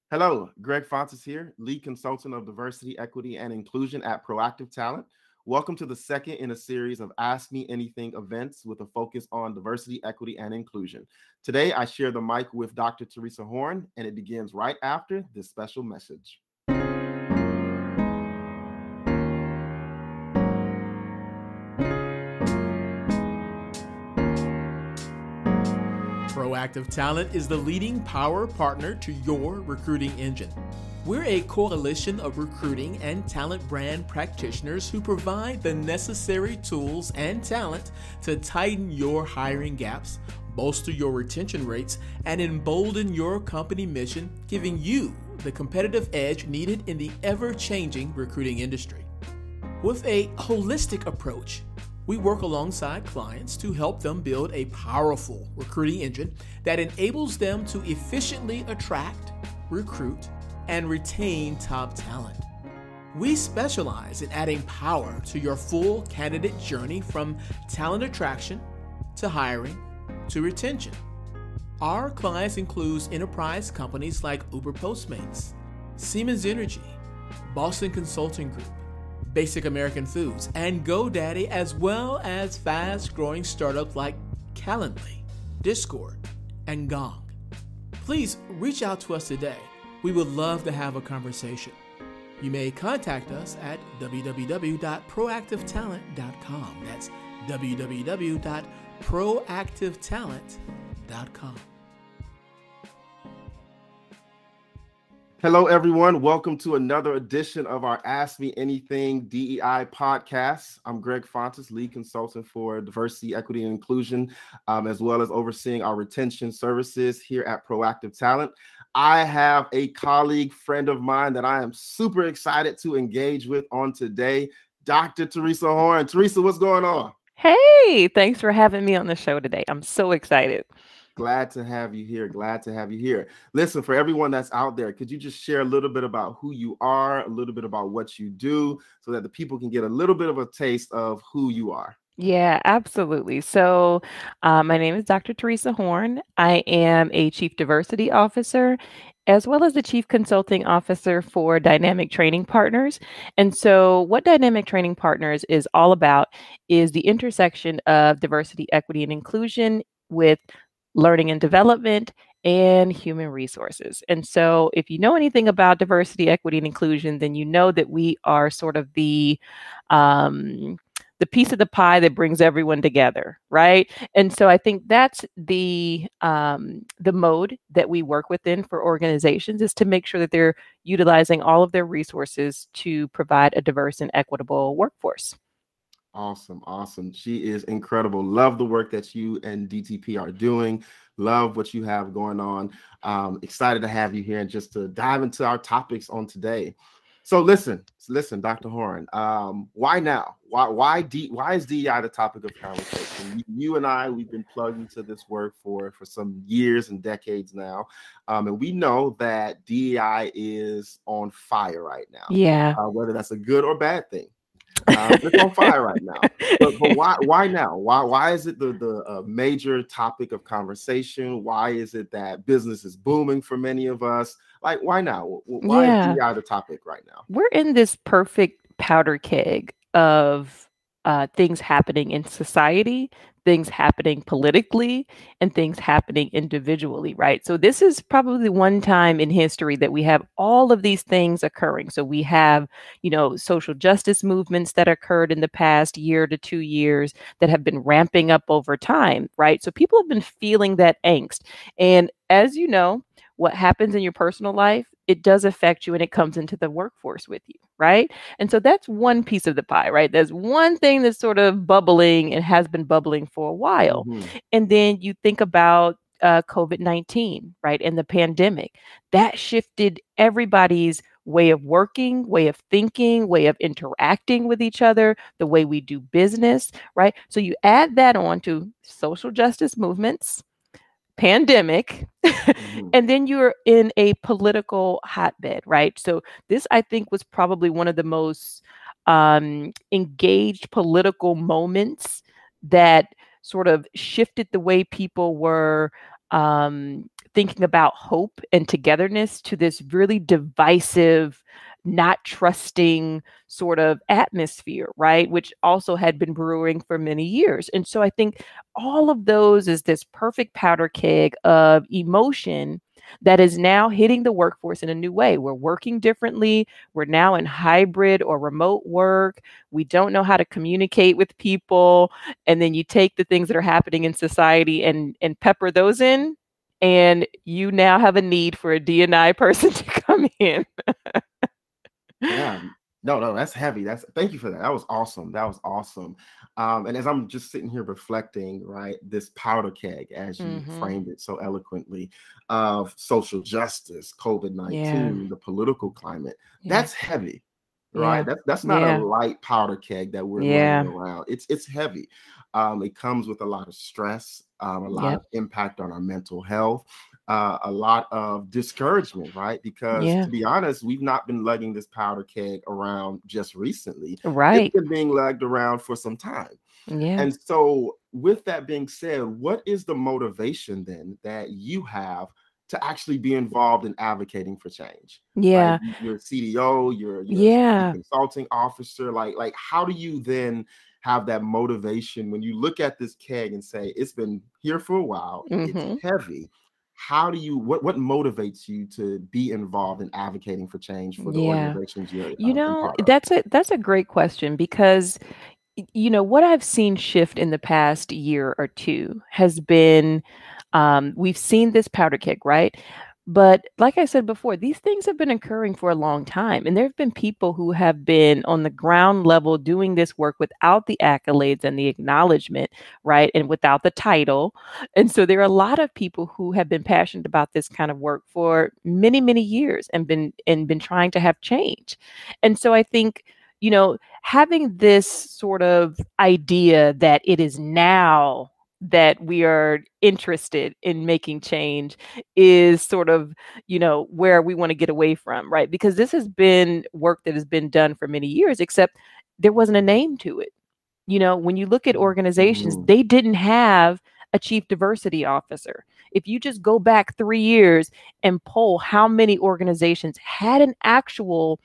Hello, Greg Fontes here, lead consultant of diversity, equity, and inclusion at Proactive Talent. Welcome to the second in a series of Ask Me Anything events with a focus on diversity, equity, and inclusion. Today, I share the mic with Dr. Teresa Horn, and it begins right after this special message. Proactive Talent is the leading power partner to your recruiting engine. We're a coalition of recruiting and talent brand practitioners who provide the necessary tools and talent to tighten your hiring gaps, bolster your retention rates, and embolden your company mission, giving you the competitive edge needed in the ever-changing recruiting industry. With a holistic approach, we work alongside clients to help them build a powerful recruiting engine that enables them to efficiently attract, recruit, and retain top talent. We specialize in adding power to your full candidate journey from talent attraction to hiring to retention. Our clients include enterprise companies like Uber Postmates, Siemens Energy, Boston Consulting Group, Basic American Foods, and GoDaddy, as well as fast-growing startups like Calendly, Discord, and Gong. Please reach out to us today. We would love to have a conversation. You may contact us at www.proactivetalent.com. That's www.proactivetalent.com. Hello, everyone. Welcome to another edition of our Ask Me Anything DEI podcast. I'm Greg Fontes, lead consultant for diversity, equity, and inclusion, as well as overseeing our retention services here at Proactive Talent. I have a colleague, friend of mine that I am super excited to engage with on today, Dr. Teresa Horn. Teresa, what's going on? Hey, thanks for having me on the show today. I'm so excited. Glad to have you here. Glad to have you here. Listen, for everyone that's out there, could you just share a little bit about who you are, a little bit about what you do, so that the people can get a little bit of a taste of who you are? Yeah, absolutely. So, my name is Dr. Teresa Horn. I am a Chief Diversity Officer as well as the Chief Consulting Officer for Dynamic Training Partners. And so, what Dynamic Training Partners is all about is the intersection of diversity, equity, and inclusion with learning and development and human resources. And so, if you know anything about diversity, equity, and inclusion, then you know that we are sort of um, the piece of the pie that brings everyone together, right? And so I think that's the mode that we work within for organizations is to make sure that they're utilizing all of their resources to provide a diverse and equitable workforce. Awesome. Awesome. She is incredible. Love the work that you and DTP are doing. Love what you have going on. Excited to have you here and just to dive into our topics on today. So listen, Dr. Horn. Why now? Why is DEI the topic of conversation? You and I, we've been plugged into this work for some years and decades now, and we know that DEI is on fire right now. Yeah. Whether that's a good or bad thing. It's on fire right now. But why now? Why is it the major topic of conversation? Why is it that business is booming for many of us? Like, why now? Why is Yeah. DEI the topic right now? We're in this perfect powder keg of things happening in society, things happening politically, and things happening individually, right? So, this is probably one time in history that we have all of these things occurring. So, we have, social justice movements that occurred in the past year to 2 years that have been ramping up over time, right? So, people have been feeling that angst. And as you know, what happens in your personal life, it does affect you and it comes into the workforce with you, right? And so that's one piece of the pie, right? There's one thing that's sort of bubbling and has been bubbling for a while. Mhm. And then you think about COVID-19, right? And the pandemic. That shifted everybody's way of working, way of thinking, way of interacting with each other, the way we do business, right? So you add that on to social justice movements, pandemic, Mhm. and then you're in a political hotbed, right? So this, I think, was probably one of the most engaged political moments that sort of shifted the way people were thinking about hope and togetherness to this really divisive, not trusting sort of atmosphere, right? Which also had been brewing for many years. And so I think all of those is this perfect powder keg of emotion that is now hitting the workforce in a new way. We're working differently. We're now in hybrid or remote work. We don't know how to communicate with people. And then you take the things that are happening in society and pepper those in, and you now have a need for a D&I person to come in. Yeah. No, that's heavy. Thank you for that. That was awesome. That was awesome. And as I'm just sitting here reflecting, right, this powder keg, as you framed it so eloquently, of social justice, COVID-19, the political climate, that's heavy, right? That's not a light powder keg that we're laying around. It's heavy. It comes with a lot of stress, a lot of impact on our mental health. A lot of discouragement, right? Because to be honest, we've not been lugging this powder keg around just recently. Right. It's been being lugged around for some time. Yeah. And so with that being said, what is the motivation then that you have to actually be involved in advocating for change? Yeah. Right? You're a CDO, you're a consulting officer. Like how do you then have that motivation when you look at this keg and say, it's been here for a while, it's heavy. How do you, what motivates you to be involved in advocating for change for the organizations you're part of? That's a great question, because what I've seen shift in the past year or two has been, we've seen this powder keg, right? But like I said before, these things have been occurring for a long time. And there have been people who have been on the ground level doing this work without the accolades and the acknowledgement, right? And without the title. And so there are a lot of people who have been passionate about this kind of work for many, many years and been trying to have change. And so I think, having this sort of idea that it is now that we are interested in making change is sort of, where we want to get away from, right? Because this has been work that has been done for many years, except there wasn't a name to it. When you look at organizations, they didn't have a chief diversity officer. If you just go back 3 years and poll how many organizations had an actual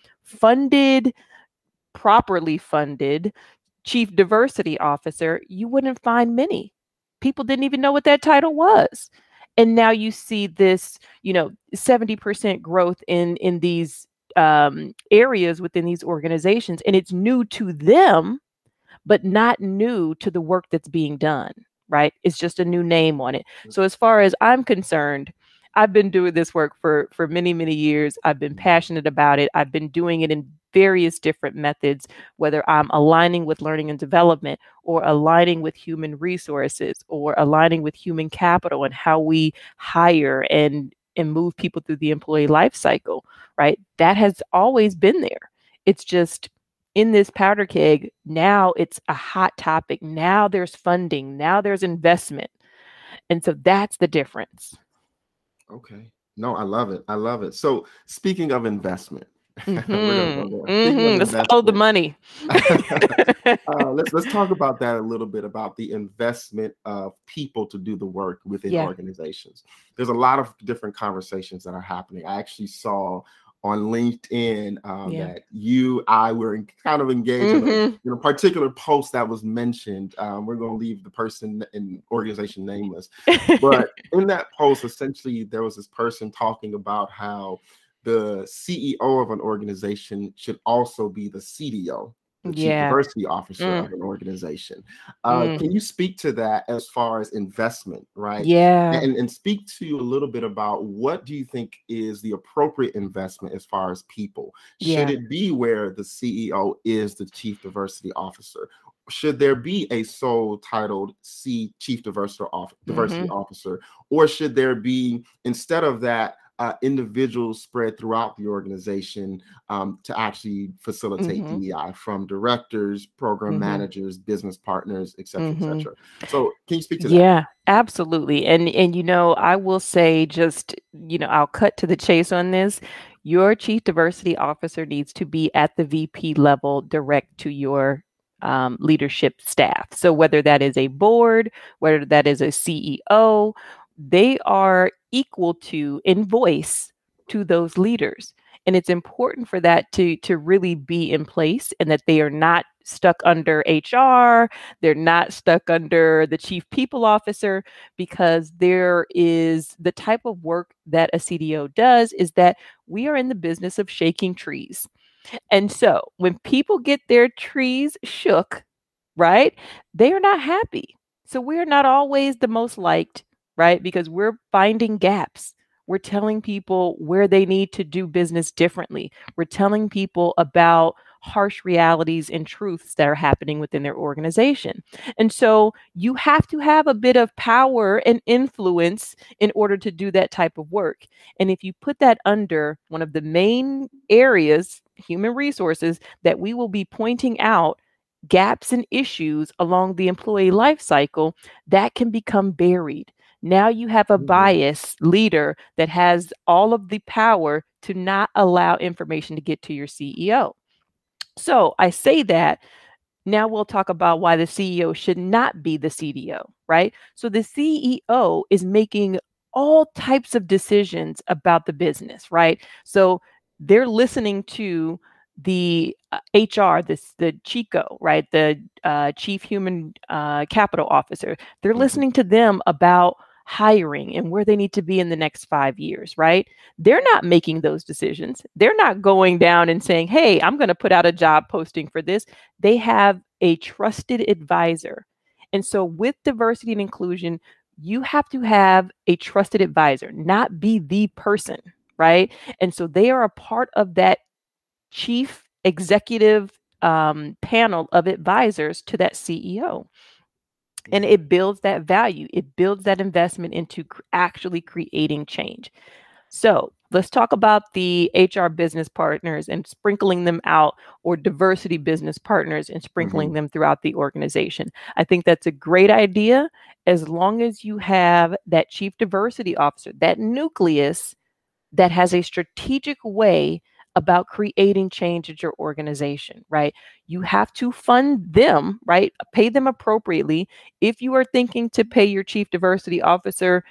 properly funded chief diversity officer, you wouldn't find many. People didn't even know what that title was. And now you see this, 70% growth in these areas within these organizations. And it's new to them, but not new to the work that's being done, right? It's just a new name on it. So as far as I'm concerned, I've been doing this work for many, many years. I've been passionate about it. I've been doing it in various different methods, whether I'm aligning with learning and development or aligning with human resources or aligning with human capital and how we hire and move people through the employee life cycle, right? That has always been there. It's just in this powder keg, now it's a hot topic. Now there's funding. Now there's investment. And so that's the difference. Okay. No, I love it. I love it. So speaking of investment, let's follow the money. Let's talk about that a little bit, about the investment of people to do the work within organizations. There's a lot of different conversations that are happening. I actually saw on LinkedIn that I were kind of engaged in a particular post that was mentioned. We're going to leave the person and organization nameless. But in that post, essentially, there was this person talking about how the CEO of an organization should also be the CDO, the Chief Diversity Officer of an organization. Can you speak to that as far as investment, right? Yeah. And speak to a little bit about what do you think is the appropriate investment as far as people? Should it be where the CEO is the Chief Diversity Officer? Should there be a sole titled Chief Diversity Officer? Or should there be, instead of that, individuals spread throughout the organization to actually facilitate DEI, from directors, program managers, business partners, et cetera, et cetera. So can you speak to that? Yeah, absolutely. And I will say, just, I'll cut to the chase on this. Your chief diversity officer needs to be at the VP level, direct to your leadership staff. So whether that is a board, whether that is a CEO, they are equal to in voice to those leaders. And it's important for that to really be in place, and that they are not stuck under HR, they're not stuck under the chief people officer, because there is the type of work that a CDO does is that we are in the business of shaking trees. And so when people get their trees shook, right, they are not happy. So we are not always the most liked, right? Because we're finding gaps. We're telling people where they need to do business differently. We're telling people about harsh realities and truths that are happening within their organization. And so you have to have a bit of power and influence in order to do that type of work. And if you put that under one of the main areas, human resources, that we will be pointing out gaps and issues along the employee life cycle, that can become buried. Now you have a biased leader that has all of the power to not allow information to get to your CEO. So I say that. Now we'll talk about why the CEO should not be the CDO, right? So the CEO is making all types of decisions about the business, right? So they're listening to the HR, the Chico, right? The Chief Human Capital Officer. They're listening to them about hiring and where they need to be in the next 5 years, right? They're not making those decisions. They're not going down and saying, hey, I'm going to put out a job posting for this. They have a trusted advisor. And so with diversity and inclusion, you have to have a trusted advisor, not be the person, right? And so they are a part of that chief executive panel of advisors to that CEO. And it builds that value. It builds that investment into actually creating change. So let's talk about the HR business partners and sprinkling them out, or diversity business partners and sprinkling them throughout the organization. I think that's a great idea, as long as you have that chief diversity officer, that nucleus that has a strategic way about creating change at your organization, right? You have to fund them, right? Pay them appropriately. If you are thinking to pay your chief diversity officer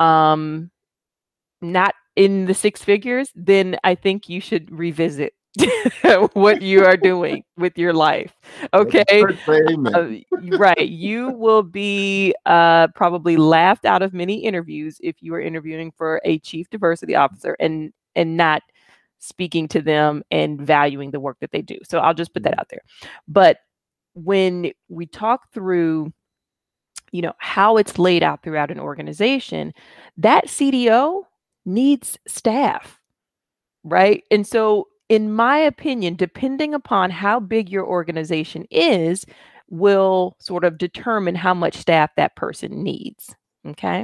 not in the six figures, then I think you should revisit what you are doing with your life. Okay. Right. You will be probably laughed out of many interviews if you are interviewing for a chief diversity officer and not speaking to them and valuing the work that they do. So I'll just put that out there. But when we talk through, how it's laid out throughout an organization, that CDO needs staff, right? And so in my opinion, depending upon how big your organization is, will sort of determine how much staff that person needs. Okay.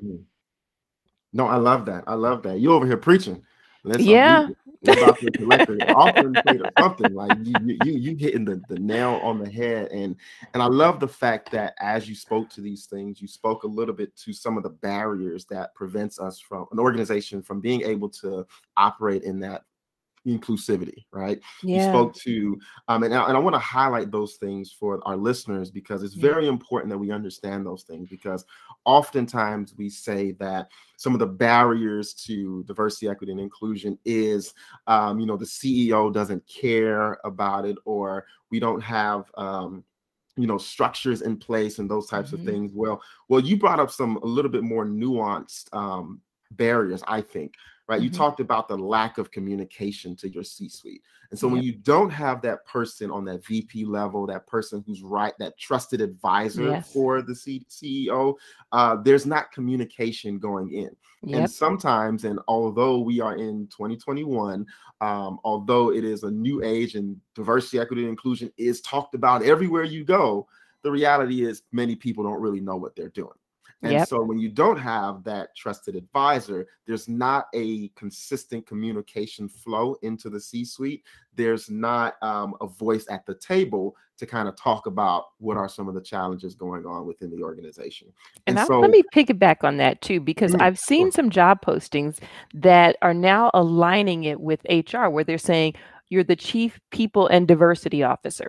No, I love that. I love that. You over here preaching. Yeah. We're about to collect an offering plate or something. Like you hitting the nail on the head. And I love the fact that as you spoke to these things, you spoke a little bit to some of the barriers that prevents us from an organization from being able to operate in that inclusivity, right? Yeah. You spoke to and I want to highlight those things for our listeners, because it's very important that we understand those things, because oftentimes we say that some of the barriers to diversity, equity, and inclusion is the CEO doesn't care about it, or we don't have structures in place and those types of things. Well, you brought up some a little bit more nuanced barriers, I think. Right. You talked about the lack of communication to your C-suite. And so when you don't have that person on that VP level, that person who's that trusted advisor for the CEO, there's not communication going in. And sometimes, and although we are in 2021, although it is a new age and diversity, equity, and inclusion is talked about everywhere you go, the reality is many people don't really know what they're doing. And so when you don't have that trusted advisor, there's not a consistent communication flow into the C-suite. There's not a voice at the table to kind of talk about what are some of the challenges going on within the organization. And so let me piggyback on that too, because I've seen some job postings that are now aligning it with HR, where they're saying you're the chief people and diversity officer,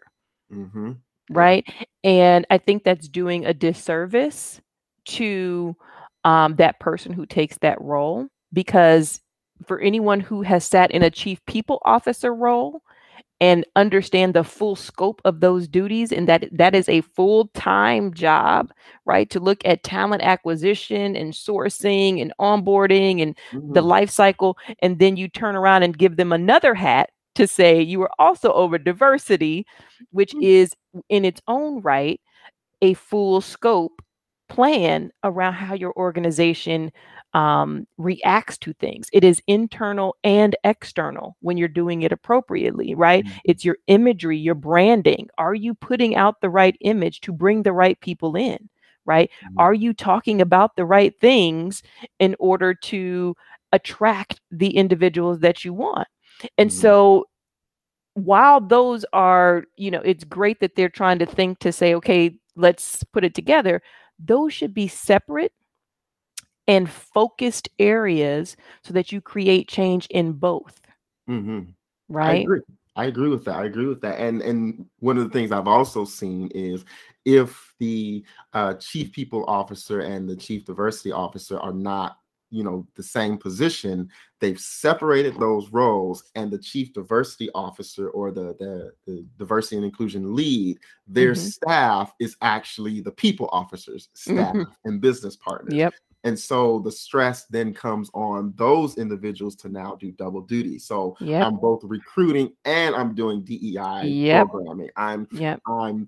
right? And I think that's doing a disservice to that person who takes that role, because for anyone who has sat in a chief people officer role and understand the full scope of those duties, and that is a full-time job, right? To look at talent acquisition and sourcing and onboarding and the Mhm. life cycle, and then you turn around and give them another hat to say you are also over diversity, which is in its own right a full scope plan around how your organization reacts to things. It is internal and external when you're doing it appropriately, right? Mhm. It's your imagery, your branding. Are you putting out the right image to bring the right people in, right? Mhm. Are you talking about the right things in order to attract the individuals that you want? And Mhm. so while those are, it's great that they're trying to think to say, okay, let's put it together. Those should be separate and focused areas so that you create change in both, Mhm. I right? agree. I agree with that. I agree with that. And one of the things I've also seen is if the chief people officer and the chief diversity officer are not, the same position, they've separated those roles, and the chief diversity officer or the diversity and inclusion lead, their Hmm. staff is actually the people officers, staff Hmm. and business partners. Yep. And so the stress then comes on those individuals to now do double duty. So Yep. I'm both recruiting and I'm doing DEI Yep. programming. I'm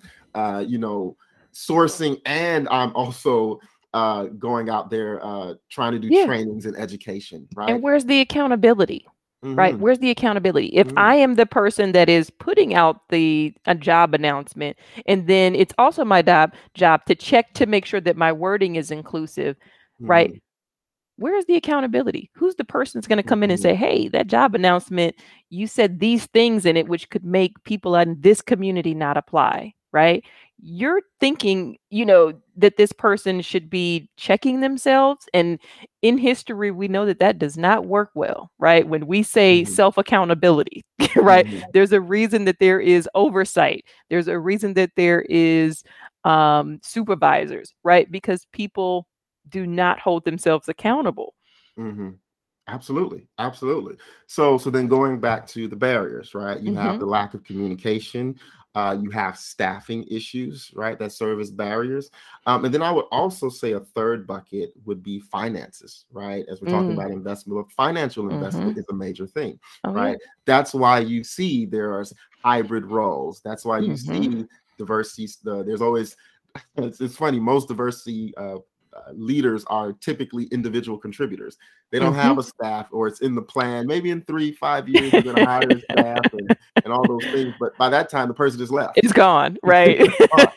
sourcing, and I'm also going out there trying to do Yeah. trainings and education, And right? where's the accountability? Right? Hmm. Where's the accountability? If Hmm. I am the person that is putting out a job announcement, and then it's also my job to check to make sure that my wording is inclusive, right? Hmm. Where's the accountability? Who's the person that's going to come in and Hmm. say, hey, that job announcement, you said these things in it, which could make people in this community not apply, right? You're thinking, that this person should be checking themselves. And in history, we know that that does not work well, right? When we say Hmm. self accountability, right? Hmm. There's a reason that there is oversight, there's a reason that there is supervisors, right? Because people do not hold themselves accountable. Hmm. Absolutely, absolutely. So then going back to the barriers, right? You have Hmm. the lack of communication. You have staffing issues, right? That serve as barriers. And then I would also say a third bucket would be finances, right? As we're talking Mm. about investment, but financial investment Mhm. is a major thing, Oh, yeah. right? That's why you see there are hybrid roles. That's why you Mhm. see diversity. There's always it's funny. Most diversity leaders are typically individual contributors. They don't have Mhm. a staff, or it's in the plan. Maybe in 3-5 years, we're going to hire a staff and all those things. But by that time, the person is left. It's gone, right? It's gone.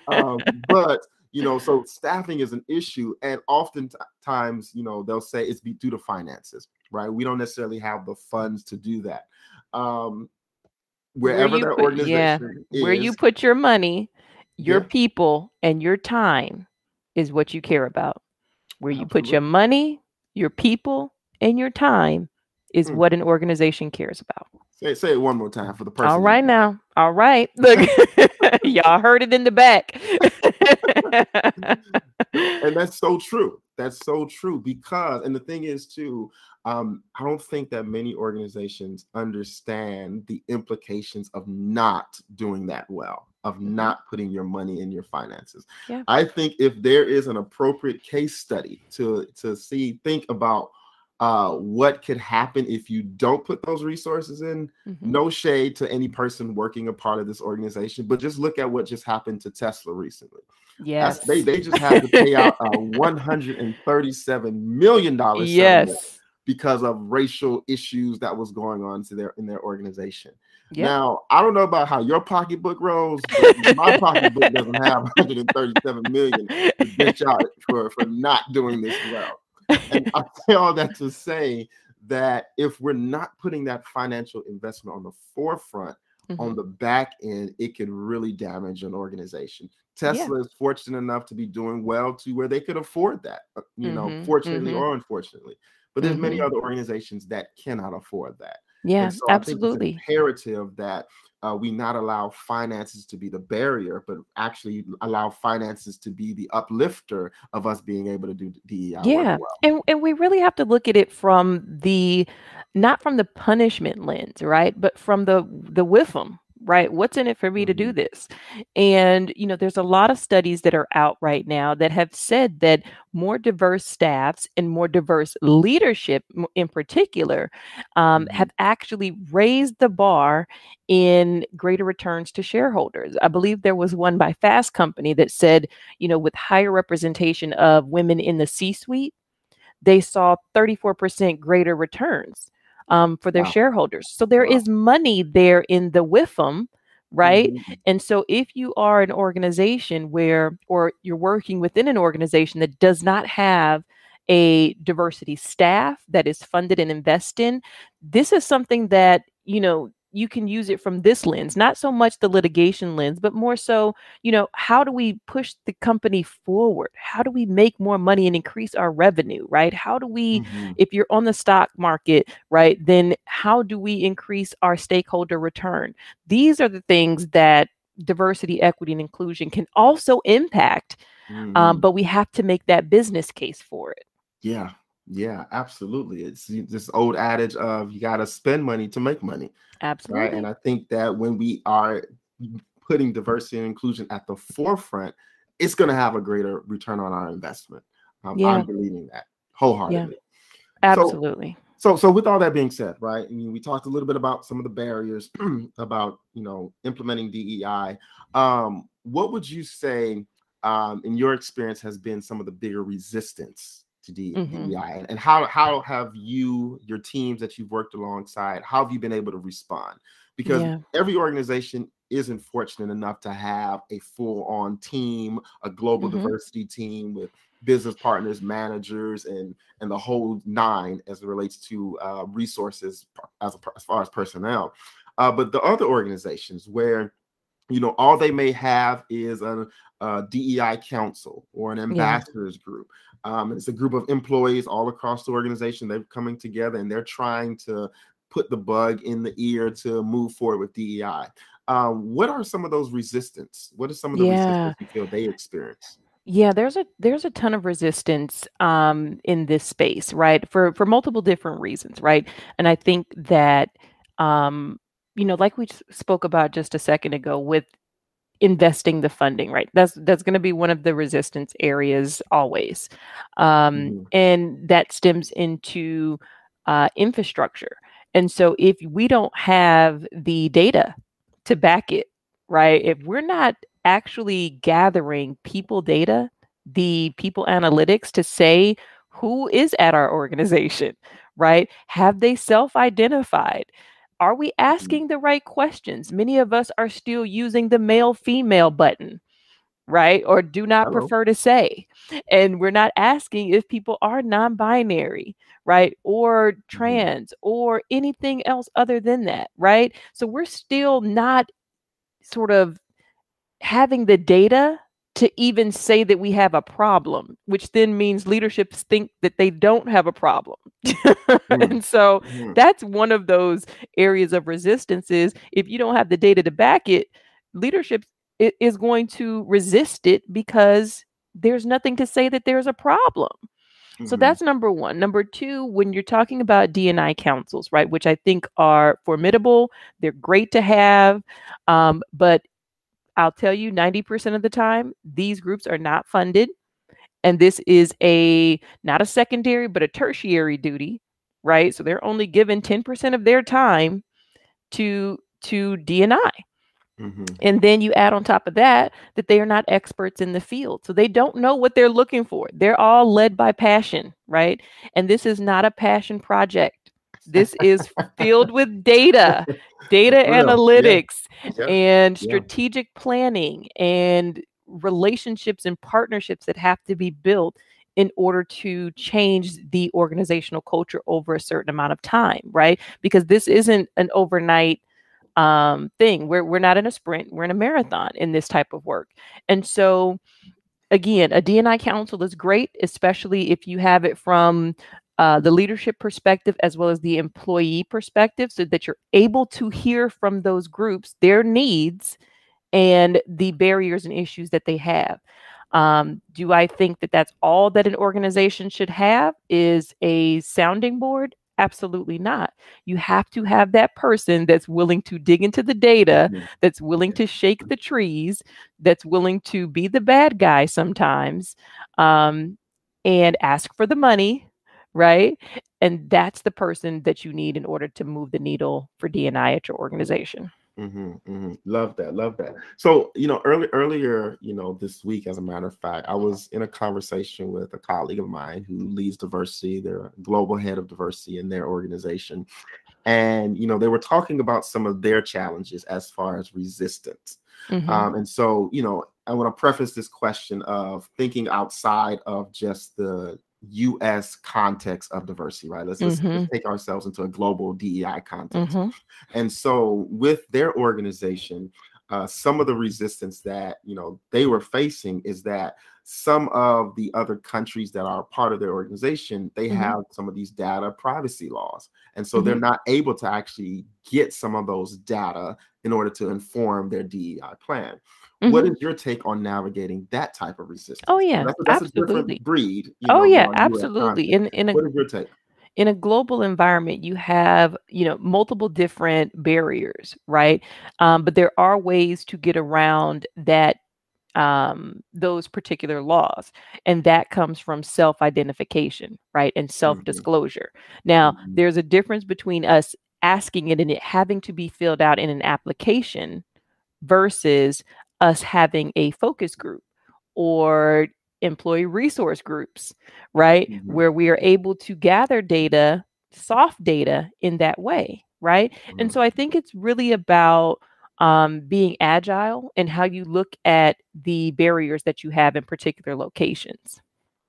But so staffing is an issue, and oftentimes, they'll say it's due to finances, right? We don't necessarily have the funds to do that. Um, Wherever that organization Where you is, put your money, your yeah, people, and your time is what you care about. Where you put your absolutely. money, your people, and your time is Mm. what an organization cares about. Say it one more time for the All person in the right now. All right. Look, y'all heard it in the back. And that's so true. That's so true because, and the thing is too, I don't think that many organizations understand the implications of not doing that well, of Mhm. not putting your money in your finances. Yeah. I think if there is an appropriate case study think about what could happen if you don't put those resources in. Mhm. No shade to any person working a part of this organization, but just look at what just happened to Tesla recently. They Yes. just had to pay out a $137 million settlement Yes. because of racial issues that was going on in their organization. Yep. Now, I don't know about how your pocketbook rolls, but my pocketbook doesn't have 137 million to dish out for not doing this well. And I say all that to say that if we're not putting that financial investment on the forefront, on Mhm. the back end, it can really damage an organization. Yeah. Tesla is fortunate enough to be doing well to where they could afford that, Mhm. fortunately Mhm. or unfortunately. But there's many Mhm. other organizations that cannot afford that. Yeah, And so I think it's absolutely. imperative that we not allow finances to be the barrier, but actually allow finances to be the uplifter of us being able to do DEI work Yeah. well. And we really have to look at it from the not from the punishment lens, right? But from the WIFM, right? What's in it for me to do Mhm. this? And there's a lot of studies that are out right now that have said that more diverse staffs and more diverse leadership in particular have Mhm. actually raised the bar in greater returns to shareholders. I believe there was one by Fast Company that said, with higher representation of women in the C-suite, they saw 34% greater returns for their Wow. shareholders. So there Wow. is money there in the WIFM, right? Mhm. And so if you are an organization or you're working within an organization that does not have a diversity staff that is funded and invested in, this is something that, you can use it from this lens, not so much the litigation lens, but more so, how do we push the company forward? How do we make more money and increase our revenue, right? How do we, Mhm. if you're on the stock market, right, then how do we increase our stakeholder return? These are the things that diversity, equity, and inclusion can also impact, Mhm. but we have to make that business case for it. Yeah. Yeah, absolutely. It's this old adage of you got to spend money to make money, right? And Absolutely. I think that when we are putting diversity and inclusion at the forefront, it's going to have a greater return on our investment. I'm Yeah. believing that Yeah. wholeheartedly. So, Absolutely. so with all that being said, right? I mean, we talked a little bit about some of the barriers about implementing DEI. What would you say, in your experience, has been some of the bigger resistance to Hmm. DEI, and how have your teams that you've worked alongside, how have you been able to respond? Because Yeah. every organization isn't fortunate enough to have a full-on team, a global Hmm. diversity team with business partners, managers, and the whole nine as it relates to resources as far as personnel. But the other organizations where all they may have is a DEI council or an Yeah. ambassadors group. It's a group of employees all across the organization. They're coming together and they're trying to put the bug in the ear to move forward with DEI. What are some of those resistance? What are some of the Yeah. resistance you feel they experience? Yeah, there's a ton of resistance in this space, right? For multiple different reasons, right? And I think that like we spoke about just a second ago with investing the funding, right? That's going to be one of the resistance areas always. Mhm. And that stems into infrastructure. And so if we don't have the data to back it, right? If we're not actually gathering people data, the people analytics to say who is at our organization, right? Have they self-identified? Are we Mhm. asking the right questions? Many of us are still using the male female button, right? Or do not Hello. prefer to say. And we're not asking if people are non binary, right? Or Mhm. trans or anything else other than that, right? So we're still not sort of having the data to even say that we have a problem, which then means leaderships think that they don't have a problem. Mhm. And so Mhm. that's one of those areas of resistance is if you don't have the data to back it, leadership is going to resist it because there's nothing to say that there's a problem. So Mhm. that's number one. Number two, when you're talking about D&I councils, right, which I think are formidable, they're great to have, but I'll tell you 90% of the time, these groups are not funded. And this is not a secondary, but a tertiary duty, right? So they're only given 10% of their time to D&I. Mhm. And then you add on top of that that they are not experts in the field. So they don't know what they're looking for. They're all led by passion, right? And this is not a passion project. This is filled with data That's real. Yeah. analytics, Yeah. and Yeah. strategic planning and relationships and partnerships that have to be built in order to change the organizational culture over a certain amount of time, right? Because this isn't an overnight thing. We're not in a sprint, we're in a marathon in this type of work. And so again, a D&I council is great, especially if you have it from the leadership perspective as well as the employee perspective, so that you're able to hear from those groups their needs and the barriers and issues that they have. Do I think that that's all that an organization should have, is a sounding board? Absolutely not. You have to have that person that's willing to dig into the data, that's willing to shake the trees, that's willing to be the bad guy sometimes, and ask for the money, right? And that's the person that you need in order to move the needle for D&I at your organization. Love that. Love that. So, earlier, this week, as a matter of fact, I was in a conversation with a colleague of mine who leads diversity. They're a global head of diversity in their organization. And, they were talking about some of their challenges as far as resistance. And so, I want to preface this question of thinking outside of just the U.S. context of diversity, right? Let's take ourselves into a global DEI context. And so with their organization, some of the resistance that, they were facing is that some of the other countries that are part of their organization, they have some of these data privacy laws. And so they're not able to actually get some of those data in order to inform their DEI plan. What is your take on navigating that type of resistance? Oh, yeah, that's absolutely. a different breed. Oh, yeah, than our US absolutely. context. What is your take? In a global environment, you have, multiple different barriers, right? But there are ways to get around that, those particular laws. And that comes from self-identification, right? And self-disclosure. Now, there's a difference between us asking it and it having to be filled out in an application versus us having a focus group or employee resource groups, right? Where we are able to gather data, soft data in that way, right? And so I think it's really about being agile and how you look at the barriers that you have in particular locations.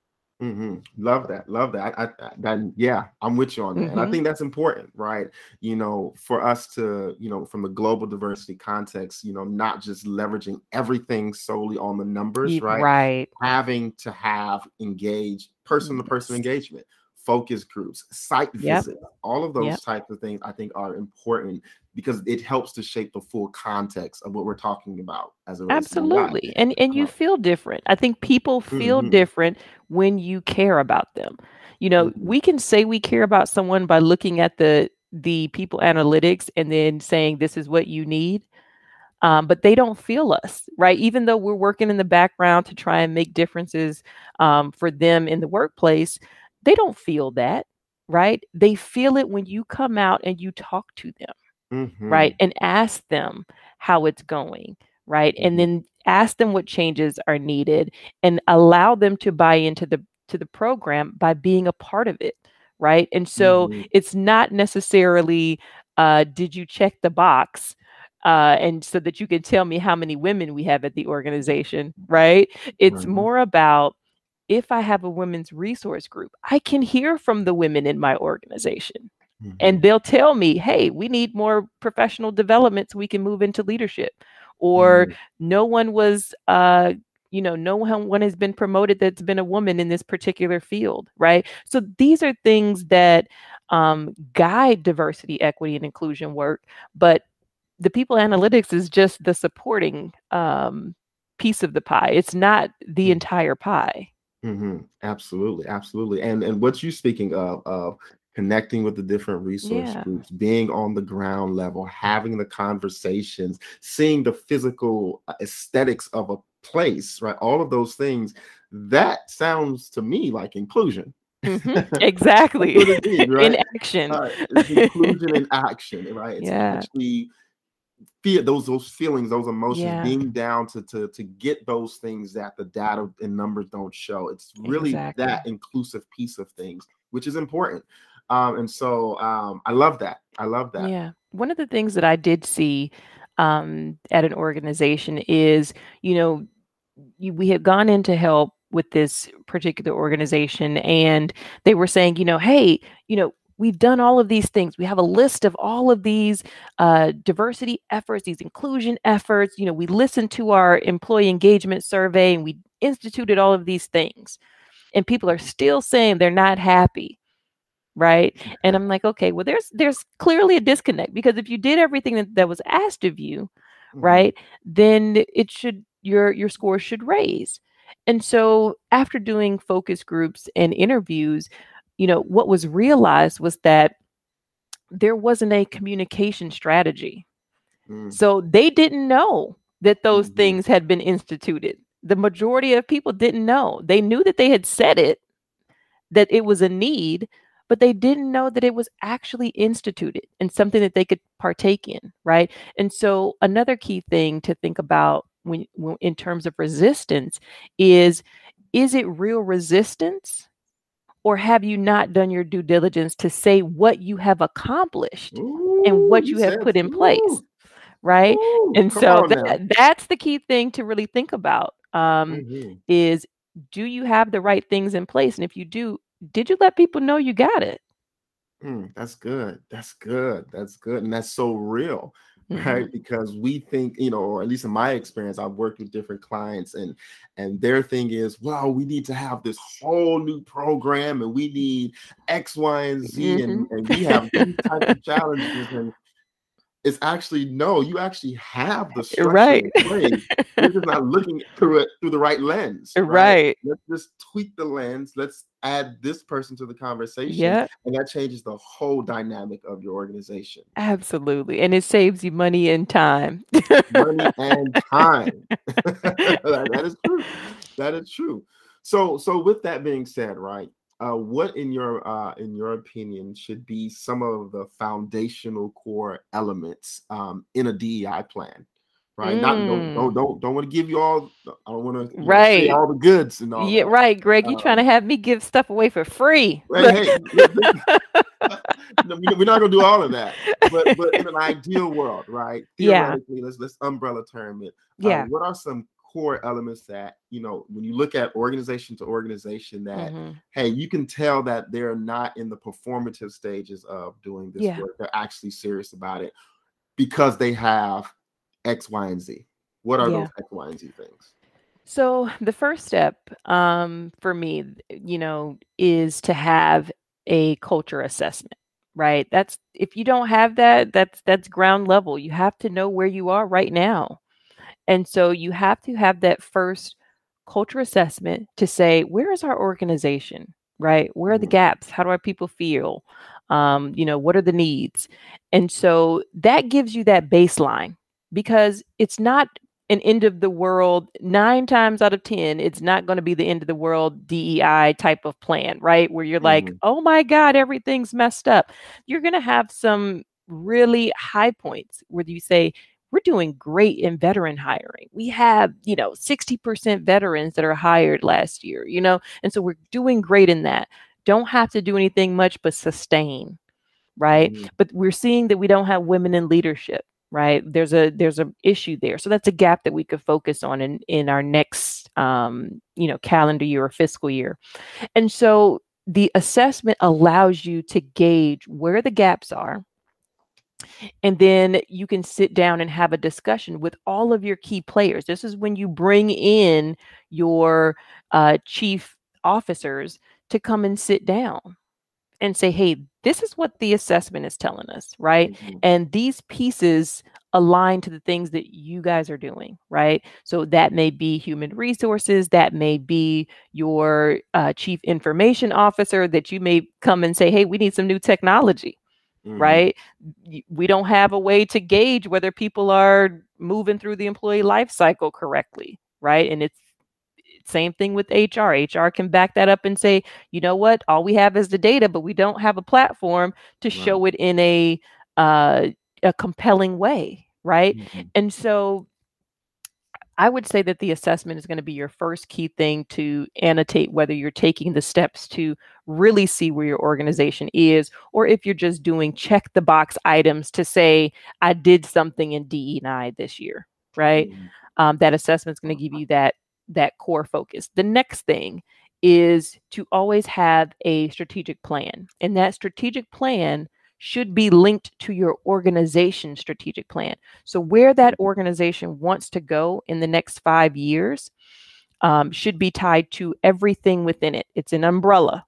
Love that. Love that. I'm with you on that. And I think that's important, right? For us to, from the global diversity context, not just leveraging everything solely on the numbers, right? Right. Having to have engaged person-to-person engagement, focus groups, site visits, all of those types of things I think are important because it helps to shape the full context of what we're talking about as a absolutely. And you feel different. I think people feel different when you care about them. We can say we care about someone by looking at the people analytics and then saying this is what you need. But they don't feel us, right? Even though we're working in the background to try and make differences for them in the workplace, they don't feel that, right? They feel it when you come out and you talk to them, right? And ask them how it's going, right? And then ask them what changes are needed and allow them to buy into the program by being a part of it, right? And so it's not necessarily, did you check the box? And so that you can tell me how many women we have at the organization, right? It's more about, if I have a women's resource group, I can hear from the women in my organization. And they'll tell me, hey, we need more professional development so we can move into leadership. Or no one was, no one has been promoted that's been a woman in this particular field, right? So these are things that guide diversity, equity, and inclusion work. But the people analytics is just the supporting piece of the pie. It's not the entire pie. Absolutely. Absolutely. And what you're speaking of connecting with the different resource groups, being on the ground level, having the conversations, seeing the physical aesthetics of a place, right? All of those things, that sounds to me like inclusion. Exactly. Right? In action. It's inclusion in action, right? It's actually feel those feelings, those emotions, being down to get those things that the data and numbers don't show. It's really that inclusive piece of things, which is important. And so I love that. Yeah. One of the things that I did see at an organization is, we had gone in to help with this particular organization, and they were saying, hey, we've done all of these things. We have a list of all of these diversity efforts, these inclusion efforts. We listened to our employee engagement survey and we instituted all of these things. And people are still saying they're not happy. right? And I'm like, okay, well, there's clearly a disconnect, because if you did everything that was asked of you, right, then it should your score should raise. And so after doing focus groups and interviews, what was realized was that there wasn't a communication strategy. So they didn't know that those things had been instituted. The majority of people didn't know. They knew that they had said it, that it was a need, but they didn't know that it was actually instituted and something that they could partake in, right? And so another key thing to think about when in terms of resistance is it real resistance, or have you not done your due diligence to say what you have accomplished and what you have put in place, right? And so that's the key thing to really think about, is, do you have the right things in place? And if you do, did you let people know you got it? That's good. That's good. That's good. And that's so real, right? Because we think, or at least in my experience, I've worked with different clients, and their thing is, well, we need to have this whole new program, and we need X, Y, and Z, and we have these types of challenges. And it's actually, no, you actually have the structure in place. You're just not looking through it through the right lens, right? Let's just tweak the lens. Let's add this person to the conversation, and that changes the whole dynamic of your organization. Absolutely. And it saves you money and time. Money and time. That is true. That is true. So with that being said, right, what in your opinion should be some of the foundational core elements in a DEI plan? Right. Not don't want to give you all. I don't want to say all the goods and all. Yeah, that. Right, Greg. You trying to have me give stuff away for free? Hey, we're not gonna do all of that. But in an ideal world, right? Theoretically, let's umbrella term it. What are some core elements that, when you look at organization to organization, that hey, you can tell that they're not in the performative stages of doing this work. They're actually serious about it because they have X, Y, and Z. What are those X, Y, and Z things? So the first step for me, is to have a culture assessment, right? That's, if you don't have that, that's ground level. You have to know where you are right now. And so you have to have that first culture assessment to say, where is our organization, right? Where are the gaps? How do our people feel? What are the needs? And so that gives you that baseline, because it's not an end of the world. 9 times out of 10, it's not going to be the end of the world DEI type of plan, right? Where you're like, oh my God, everything's messed up. You're going to have some really high points where you say, we're doing great in veteran hiring. We have, 60% veterans that are hired last year, and so we're doing great in that. Don't have to do anything much but sustain, right? But we're seeing that we don't have women in leadership, right? There's a issue there. So that's a gap that we could focus on in our next, calendar year or fiscal year. And so the assessment allows you to gauge where the gaps are. And then you can sit down and have a discussion with all of your key players. This is when you bring in your chief officers to come and sit down and say, hey, this is what the assessment is telling us, right? And these pieces align to the things that you guys are doing, right? So that may be human resources, that may be your chief information officer, that you may come and say, hey, we need some new technology. Right? We don't have a way to gauge whether people are moving through the employee life cycle correctly, right? And it's same thing with HR. HR can back that up and say, you know what? All we have is the data, but we don't have a platform to show it in a compelling way, right? And so I would say that the assessment is going to be your first key thing to annotate whether you're taking the steps to really see where your organization is, or if you're just doing check the box items to say, I did something in DE&I this year, right? That assessment is going to give you that core focus. The next thing is to always have a strategic plan, and that strategic plan should be linked to your organization's strategic plan. So where that organization wants to go in the next 5 years should be tied to everything within it. It's an umbrella.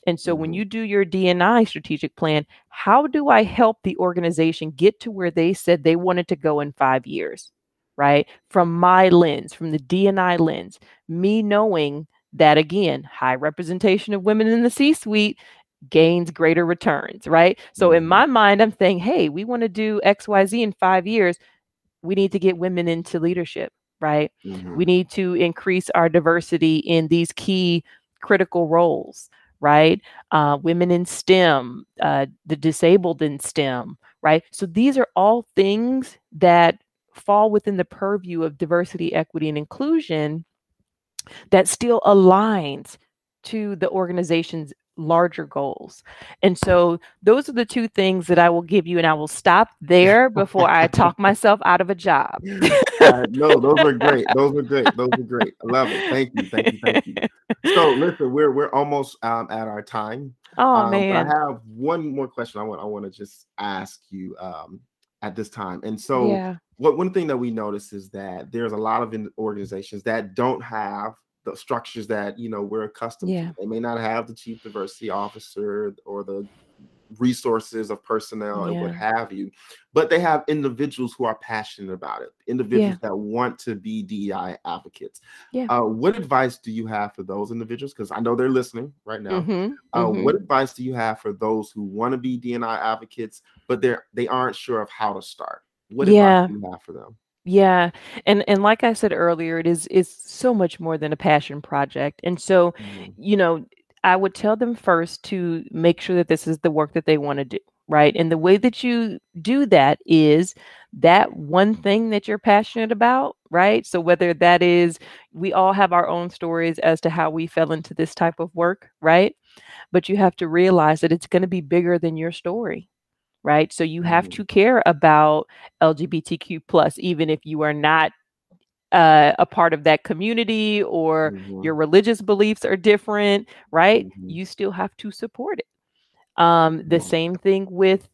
And so when you do your D&I strategic plan, how do I help the organization get to where they said they wanted to go in 5 years, right? From my lens, from the D&I lens, me knowing that, again, high representation of women in the C-suite gains greater returns, right? So in my mind, I'm saying, hey, we want to do XYZ in 5 years. We need to get women into leadership, right? We need to increase our diversity in these key critical roles, right? Women in STEM, the disabled in STEM, right? So these are all things that fall within the purview of diversity, equity, and inclusion that still aligns to the organization's larger goals. And so those are the two things that I will give you, and I will stop there before I talk myself out of a job. No, those were great. Those were great. Those were great. I love it. Thank you. Thank you. Thank you. So listen, we're almost at our time. Oh But I man. have one more question I want to just ask you at this time. And so Yeah. one thing that we notice is that there's a lot of organizations that don't have the structures that we're accustomed Yeah. to. They may not have the chief diversity officer or the resources of personnel and what Yeah. have you, but they have individuals who are passionate about it, individuals that want to be DEI advocates. Yeah. What advice do you have for those individuals? Because I know they're listening right now. Mm-hmm. What advice do you have for those who want to be DEI advocates, but they aren't sure of how to start? What advice do you have for them? Yeah. And like I said earlier, it's so much more than a passion project. And so, I would tell them first to make sure that this is the work that they want to do, right? And the way that you do that is that one thing that you're passionate about, right? So whether that is, we all have our own stories as to how we fell into this type of work, right? But you have to realize that it's going to be bigger than your story, right? So you have to care about LGBTQ plus, even if you are not a part of that community or your religious beliefs are different, right? You still have to support it. The same thing with,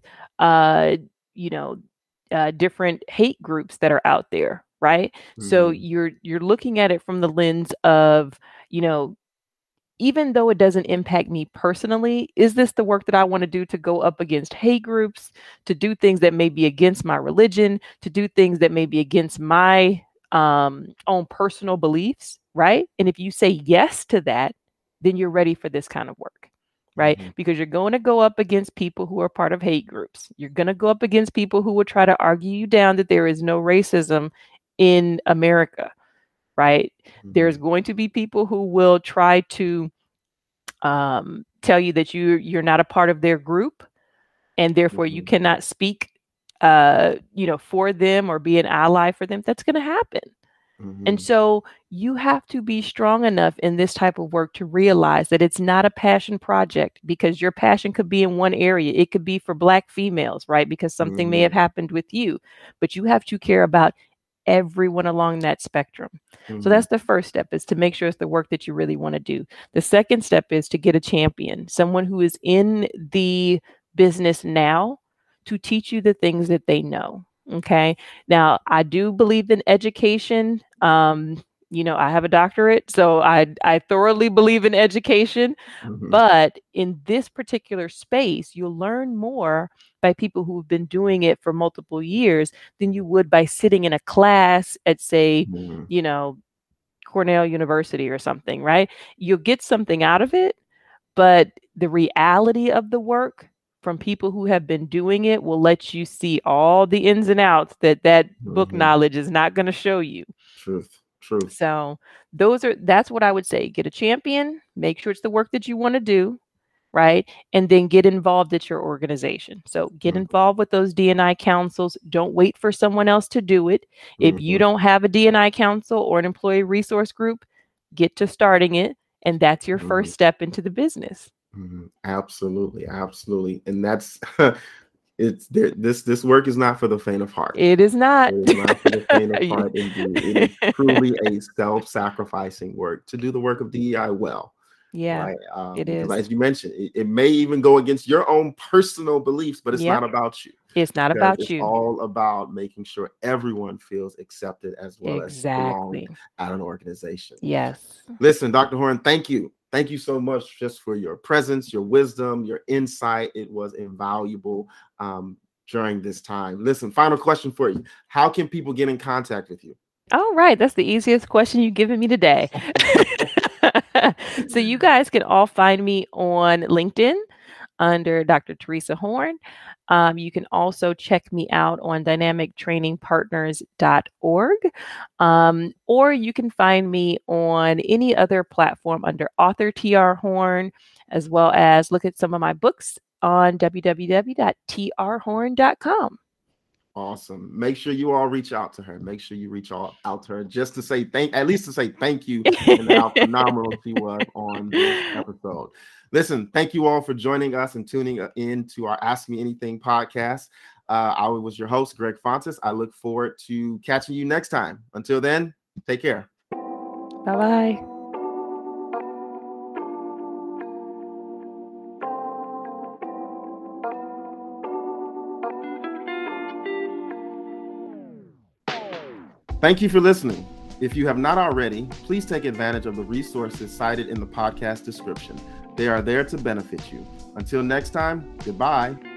you know, different hate groups that are out there, right? So you're looking at it from the lens of, you know, even though it doesn't impact me personally, is this the work that I want to do to go up against hate groups, to do things that may be against my religion, to do things that may be against my own personal beliefs, right? And if you say yes to that, then you're ready for this kind of work, right? Because you're going to go up against people who are part of hate groups. You're going to go up against people who will try to argue you down that there is no racism in America, right? There's going to be people who will try to tell you that you're not a part of their group, and therefore you cannot speak, for them or be an ally for them. That's going to happen. And so you have to be strong enough in this type of work to realize that it's not a passion project, because your passion could be in one area. It could be for Black females, right? Because something may have happened with you, but you have to care about everyone along that spectrum. So that's the first step, is to make sure it's the work that you really want to do. The second step is to get a champion, someone who is in the business now, to teach you the things that they know. Okay. Now, I do believe in education. I have a doctorate, so I thoroughly believe in education. But in this particular space, you'll learn more by people who've been doing it for multiple years than you would by sitting in a class at, say, Cornell University or something, right? You'll get something out of it, but the reality of the work from people who have been doing it will let you see all the ins and outs that book knowledge is not going to show you. Truth. So that's what I would say. Get a champion, make sure it's the work that you want to do, right? And then get involved at your organization. So get involved with those D&I councils. Don't wait for someone else to do it. If you don't have a D&I council or an employee resource group, get to starting it. And that's your first step into the business. Absolutely. And that's this work is not for the faint of heart. It is not. It is not for the faint of heart. Indeed. It is truly a self-sacrificing work to do the work of DEI well. Yeah, right? it is. As you mentioned, it may even go against your own personal beliefs, but it's not about you. It's not about it's you. All about making sure everyone feels accepted as well as belong at an organization. Yes. Listen, Dr. Horn, thank you Thank you so much just for your presence, your wisdom, your insight. It was invaluable during this time. Listen, final question for you. How can people get in contact with you? All right, that's the easiest question you've given me today. So you guys can all find me on LinkedIn under Dr. Teresa Horn. You can also check me out on dynamictrainingpartners.org, or you can find me on any other platform under author TR Horn, as well as look at some of my books on www.trhorn.com. Awesome. Make sure you all reach out to her. Make sure you reach out to her just to say at least to say thank you and how phenomenal she was on this episode. Listen, thank you all for joining us and tuning in to our Ask Me Anything podcast. I was your host, Greg Fontes. I look forward to catching you next time. Until then, take care. Bye-bye. Thank you for listening. If you have not already, please take advantage of the resources cited in the podcast description. They are there to benefit you. Until next time, goodbye.